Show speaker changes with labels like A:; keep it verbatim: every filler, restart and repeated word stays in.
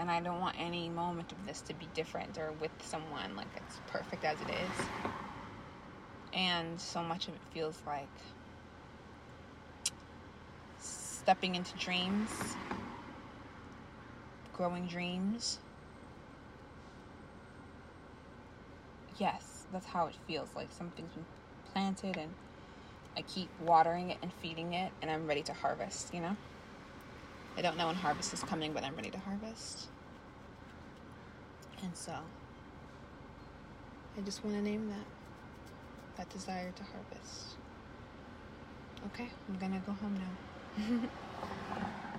A: and I don't want any moment of this to be different or with someone. Like, it's perfect as it is. And so much of it feels like stepping into dreams, growing dreams. Yes, that's how it feels. Like something's been planted and I keep watering it and feeding it, and I'm ready to harvest, you know? I don't know when harvest is coming, but I'm ready to harvest. And so, I just want to name that. That desire to harvest. Okay, I'm gonna go home now.